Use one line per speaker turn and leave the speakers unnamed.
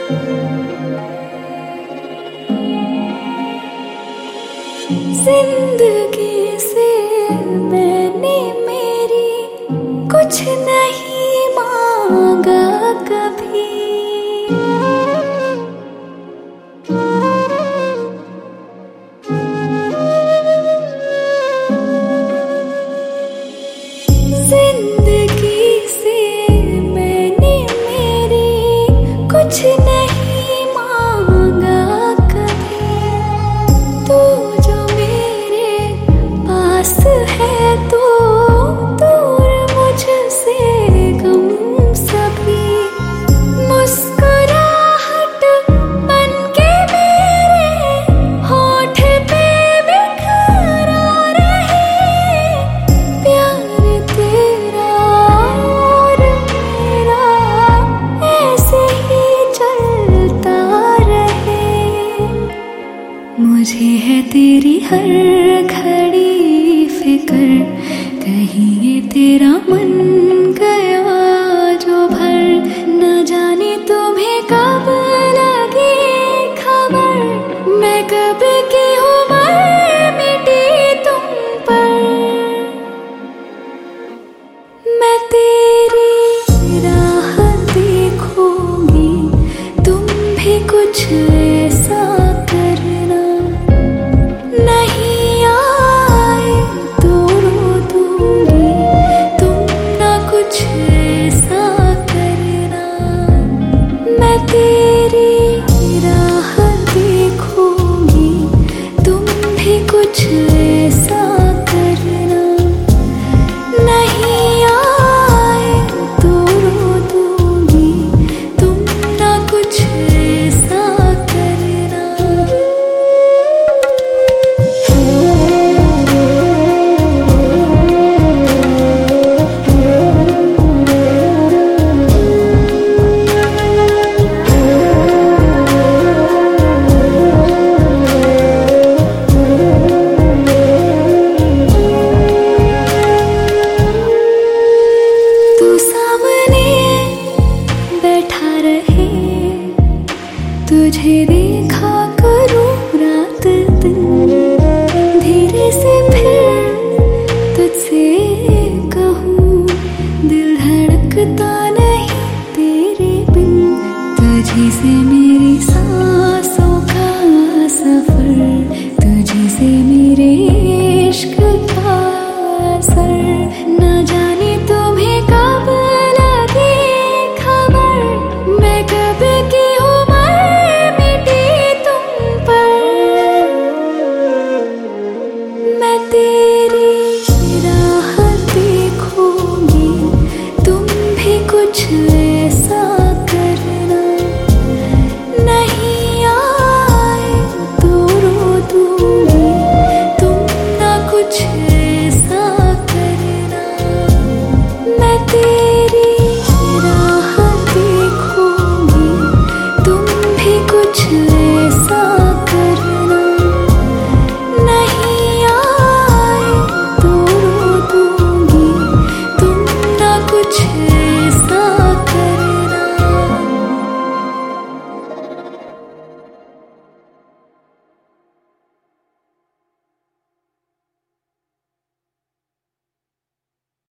जिंदगी से मैंने मेरी कुछ नहीं मांगा कभी। जिंदगी से मैंने मेरी कुछ नहीं मांगा कभी। तू जो मेरे पास है तो दूर मुझसे गम सभी। मुस्कुराहट बनके मेरे होठ पे बिखरा रहे। प्यार तेरा और मेरा ऐसे ही चलता रहे। मुझे है तेरी हर घड़ी फिक्र, कहीं ये तेरा मन गया जो भर। न जाने तुम्हें कब लगी खबर, मैं कब की हूँ मर मिटी तुम पर। मैं तेरी राह देखूंगी, तुम भी कुछ ऐसा करना। नहीं आए तो रो दूंगी, तुम ना कुछ ऐसा करना। मैं तेरी राह देखूंगी, तुम भी कुछ ऐसा करना। नहीं आए तो रो दूंगी, तुम ना कुछ ऐसा करना। तू सामने बैठा रहे, तुझे देखा करूं रात दिन। धीरे से फिर तुझसे कहूं, दिल धड़कता नहीं तेरे बिन। तुझी से मेरी सांसों का सफर, तुझी से मेरे